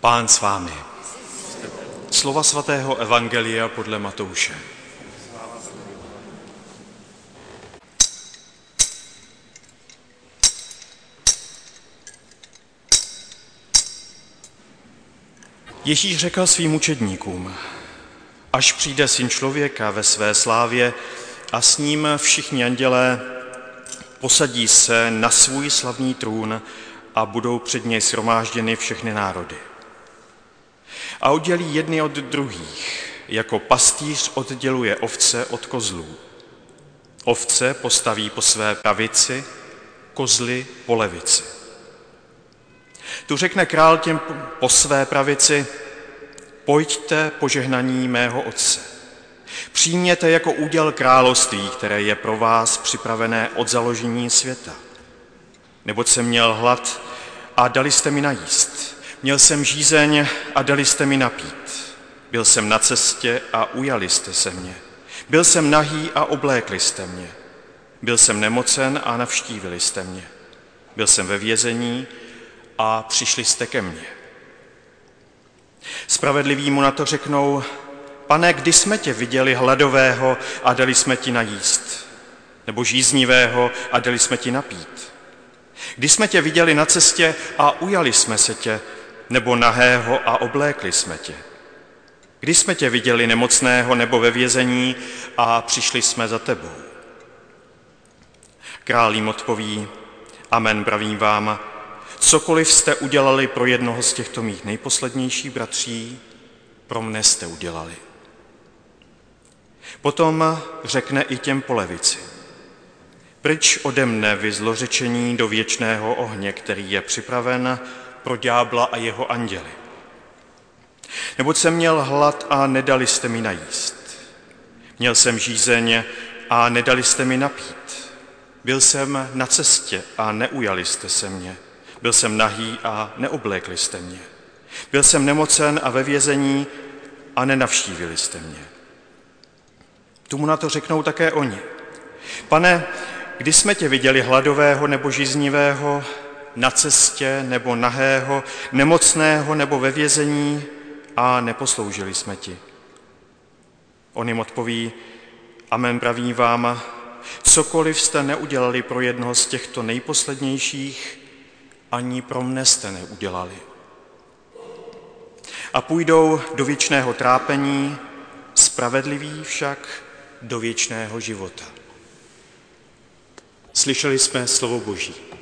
Pán s vámi. Slova svatého evangelia podle Matouše. Ježíš řekl svým učedníkům: až přijde Syn člověka ve své slávě a s ním všichni andělé, posadí se na svůj slavný trůn a budou před něj shromážděny všechny národy. A oddělí jedny od druhých, jako pastýř odděluje ovce od kozlů. Ovce postaví po své pravici, kozly po levici. Tu řekne král těm po své pravici: pojďte požehnaní mého Otce. Přijměte jako úděl království, které je pro vás připravené od založení světa. Neboť jsem měl hlad a dali jste mi najíst. Měl jsem žízeň a dali jste mi napít. Byl jsem na cestě a ujali jste se mě. Byl jsem nahý a oblékli jste mě. Byl jsem nemocen a navštívili jste mě. Byl jsem ve vězení a přišli jste ke mně. Spravedliví mu na to řeknou: Pane, kdy jsme tě viděli hladového a dali jsme ti najíst? Nebo žíznivého a dali jsme ti napít? Kdy jsme tě viděli na cestě a ujali jsme se tě? Nebo nahého a oblékli jsme tě? Kdy jsme tě viděli nemocného nebo ve vězení a přišli jsme za tebou? Král jim odpoví: Amen, pravím vám, cokoliv jste udělali pro jednoho z těchto mých nejposlednějších bratří, pro mne jste udělali. Potom řekne i těm po levici: pryč ode mne, vy zlořečení, do věčného ohně, který je připraven pro ďábla a jeho anděly. Neboť jsem měl hlad a nedali jste mi najíst. Měl jsem žízeň a nedali jste mi napít. Byl jsem na cestě a neujali jste se mě. Byl jsem nahý a neoblékli jste mě. Byl jsem nemocen a ve vězení a nenavštívili jste mě. Tomu na to řeknou také oni: Pane, kdy jsme tě viděli hladového nebo žíznivého, na cestě nebo nahého, nemocného nebo ve vězení a neposloužili jsme ti? On jim odpoví: Amen, pravím vám, cokoliv jste neudělali pro jednoho z těchto nejposlednějších, ani pro mne jste neudělali. A půjdou do věčného trápení, spravedliví však do věčného života. Slyšeli jsme slovo Boží.